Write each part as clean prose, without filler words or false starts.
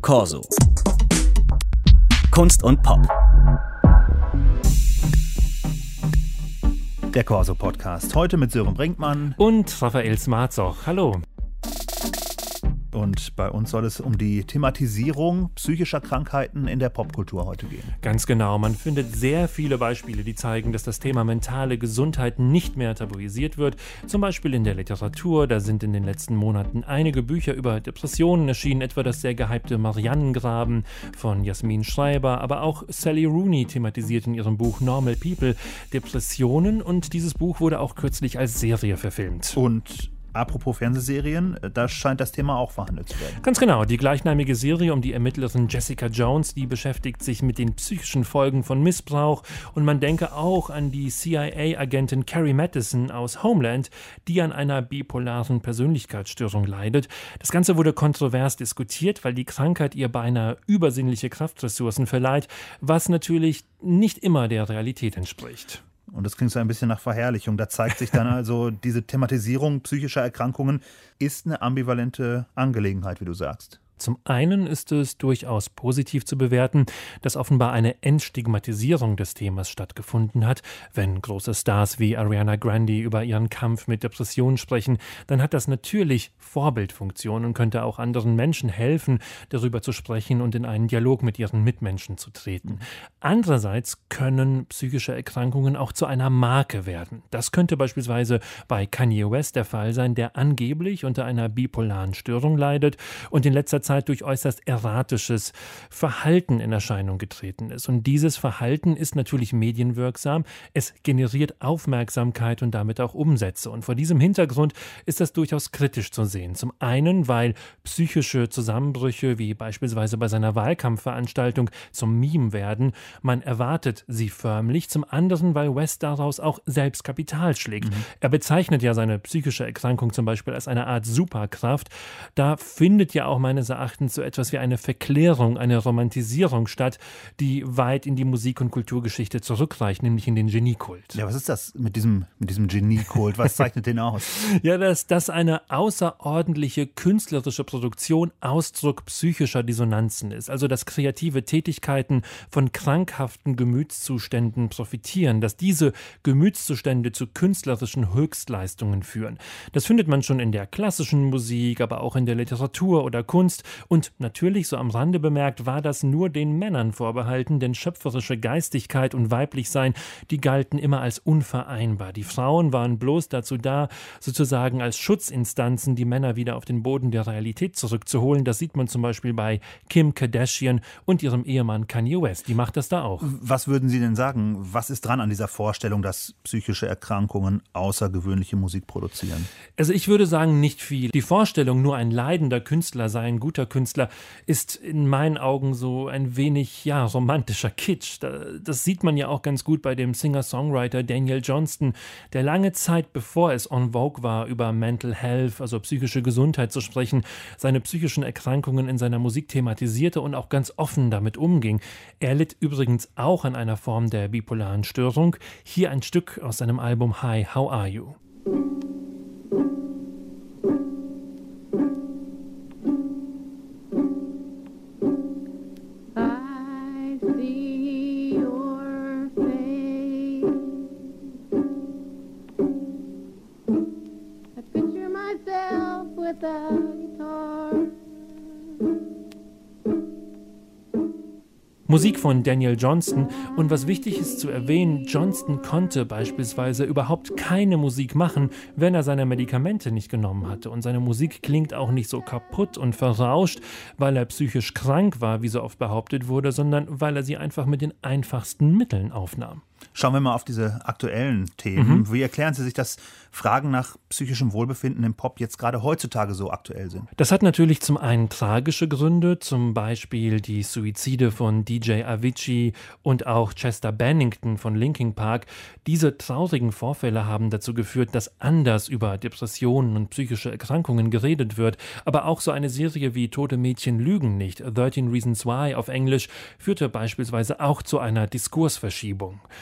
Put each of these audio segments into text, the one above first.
Corso. Kunst und Pop. Der Corso-Podcast. Heute mit Sören Brinkmann und Raphael Smarzoch. Hallo. Und bei uns soll es um die Thematisierung psychischer Krankheiten in der Popkultur heute gehen. Ganz genau. Man findet sehr viele Beispiele, die zeigen, dass das Thema mentale Gesundheit nicht mehr tabuisiert wird. Zum Beispiel in der Literatur. Da sind in den letzten Monaten einige Bücher über Depressionen erschienen, etwa das sehr gehypte Mariannengraben von Jasmin Schreiber. Aber auch Sally Rooney thematisiert in ihrem Buch Normal People Depressionen. Und dieses Buch wurde auch kürzlich als Serie verfilmt. Und apropos Fernsehserien, da scheint das Thema auch verhandelt zu werden. Ganz genau. Die gleichnamige Serie um die Ermittlerin Jessica Jones, die beschäftigt sich mit den psychischen Folgen von Missbrauch. Und man denke auch an die CIA-Agentin Carrie Mathison aus Homeland, die an einer bipolaren Persönlichkeitsstörung leidet. Das Ganze wurde kontrovers diskutiert, weil die Krankheit ihr beinahe übersinnliche Kraftressourcen verleiht, was natürlich nicht immer der Realität entspricht. Und das klingt so ein bisschen nach Verherrlichung. Da zeigt sich dann also, diese Thematisierung psychischer Erkrankungen ist eine ambivalente Angelegenheit, wie du sagst. Zum einen ist es durchaus positiv zu bewerten, dass offenbar eine Entstigmatisierung des Themas stattgefunden hat. Wenn große Stars wie Ariana Grande über ihren Kampf mit Depressionen sprechen, dann hat das natürlich Vorbildfunktion und könnte auch anderen Menschen helfen, darüber zu sprechen und in einen Dialog mit ihren Mitmenschen zu treten. Andererseits können psychische Erkrankungen auch zu einer Marke werden. Das könnte beispielsweise bei Kanye West der Fall sein, der angeblich unter einer bipolaren Störung leidet und in letzter Zeit durch äußerst erratisches Verhalten in Erscheinung getreten ist. Und dieses Verhalten ist natürlich medienwirksam. Es generiert Aufmerksamkeit und damit auch Umsätze. Und vor diesem Hintergrund ist das durchaus kritisch zu sehen. Zum einen, weil psychische Zusammenbrüche, wie beispielsweise bei seiner Wahlkampfveranstaltung, zum Meme werden. Man erwartet sie förmlich. Zum anderen, weil West daraus auch selbst Kapital schlägt. Er bezeichnet ja seine psychische Erkrankung zum Beispiel als eine Art Superkraft. Da findet ja auch meines Erachtens so etwas wie eine Verklärung, eine Romantisierung statt, die weit in die Musik- und Kulturgeschichte zurückreicht, nämlich in den Geniekult. Ja, was ist das mit diesem Geniekult? Was zeichnet den aus? Ja, dass das eine außerordentliche künstlerische Produktion Ausdruck psychischer Dissonanzen ist. Also, dass kreative Tätigkeiten von krankhaften Gemütszuständen profitieren, dass diese Gemütszustände zu künstlerischen Höchstleistungen führen. Das findet man schon in der klassischen Musik, aber auch in der Literatur oder Kunst. Und natürlich, so am Rande bemerkt, war das nur den Männern vorbehalten, denn schöpferische Geistigkeit und Weiblichsein, die galten immer als unvereinbar. Die Frauen waren bloß dazu da, sozusagen als Schutzinstanzen die Männer wieder auf den Boden der Realität zurückzuholen. Das sieht man zum Beispiel bei Kim Kardashian und ihrem Ehemann Kanye West. Die macht das da auch. Was würden Sie denn sagen? Was ist dran an dieser Vorstellung, dass psychische Erkrankungen außergewöhnliche Musik produzieren? Also ich würde sagen, nicht viel. Die Vorstellung, nur ein leidender Künstler sei ein guter Künstler, ist in meinen Augen so ein wenig, romantischer Kitsch. Das sieht man ja auch ganz gut bei dem Singer-Songwriter Daniel Johnston, der lange Zeit, bevor es en vogue war, über Mental Health, also psychische Gesundheit zu sprechen, seine psychischen Erkrankungen in seiner Musik thematisierte und auch ganz offen damit umging. Er litt übrigens auch an einer Form der bipolaren Störung. Hier ein Stück aus seinem Album Hi, How Are You? Musik von Daniel Johnston. Und was wichtig ist zu erwähnen, Johnston konnte beispielsweise überhaupt keine Musik machen, wenn er seine Medikamente nicht genommen hatte. Und seine Musik klingt auch nicht so kaputt und verrauscht, weil er psychisch krank war, wie so oft behauptet wurde, sondern weil er sie einfach mit den einfachsten Mitteln aufnahm. Schauen wir mal auf diese aktuellen Themen. Wie erklären Sie sich, dass Fragen nach psychischem Wohlbefinden im Pop jetzt gerade heutzutage so aktuell sind? Das hat natürlich zum einen tragische Gründe, zum Beispiel die Suizide von DJ Avicii und auch Chester Bennington von Linkin Park. Diese traurigen Vorfälle haben dazu geführt, dass anders über Depressionen und psychische Erkrankungen geredet wird. Aber auch so eine Serie wie Tote Mädchen lügen nicht, 13 Reasons Why auf Englisch, führte beispielsweise auch zu einer Diskursverschiebung.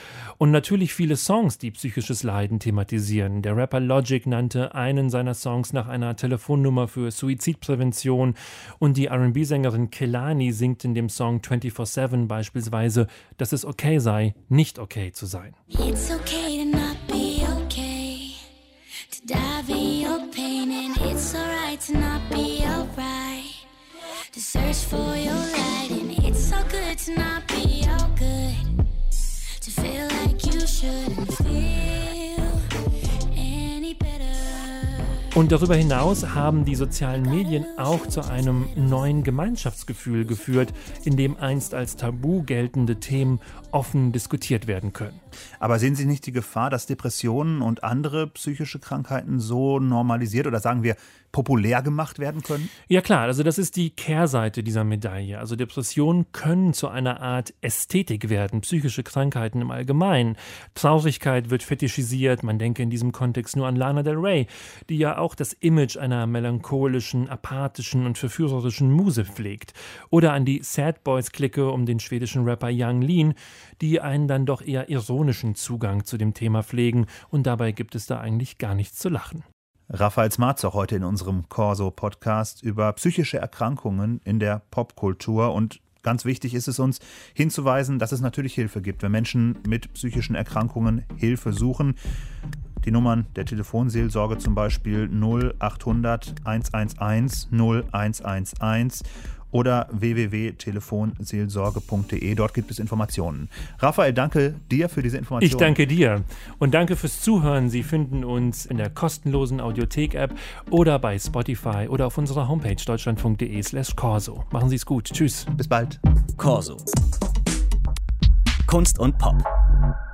Und natürlich viele Songs, die psychisches Leiden thematisieren. Der Rapper Logic nannte einen seiner Songs nach einer Telefonnummer für Suizidprävention und die R&B-Sängerin Kehlani singt in dem Song 24/7 beispielsweise, dass es okay sei, nicht okay zu sein. It's okay to not be okay, to dive in your pain, and it's alright to not be alright, to search for your light, and it's so good to not be all good, to feel like you shouldn't feel any better. Und darüber hinaus haben die sozialen Medien auch zu einem neuen Gemeinschaftsgefühl geführt, in dem einst als Tabu geltende Themen offen diskutiert werden können. Aber sehen Sie nicht die Gefahr, dass Depressionen und andere psychische Krankheiten so normalisiert oder sagen wir populär gemacht werden können? Ja klar, also das ist die Kehrseite dieser Medaille. Also Depressionen können zu einer Art Ästhetik werden, psychische Krankheiten im Allgemeinen. Traurigkeit wird fetischisiert, man denke in diesem Kontext nur an Lana Del Rey, die ja auch das Image einer melancholischen, apathischen und verführerischen Muse pflegt. Oder an die Sad Boys-Clique um den schwedischen Rapper Yung Lean, die einen dann doch eher ironischen Zugang zu dem Thema pflegen und dabei gibt es da eigentlich gar nichts zu lachen. Raphael Smarzoch heute in unserem Corso-Podcast über psychische Erkrankungen in der Popkultur. Und ganz wichtig ist es uns hinzuweisen, dass es natürlich Hilfe gibt, wenn Menschen mit psychischen Erkrankungen Hilfe suchen. Die Nummern der Telefonseelsorge zum Beispiel 0800 111 0111 oder www.telefonseelsorge.de. Dort gibt es Informationen. Raphael, danke dir für diese Informationen. Ich danke dir und danke fürs Zuhören. Sie finden uns in der kostenlosen Audiothek-App oder bei Spotify oder auf unserer Homepage deutschlandfunk.de/Corso. Machen Sie es gut. Tschüss. Bis bald. Corso. Kunst und Pop.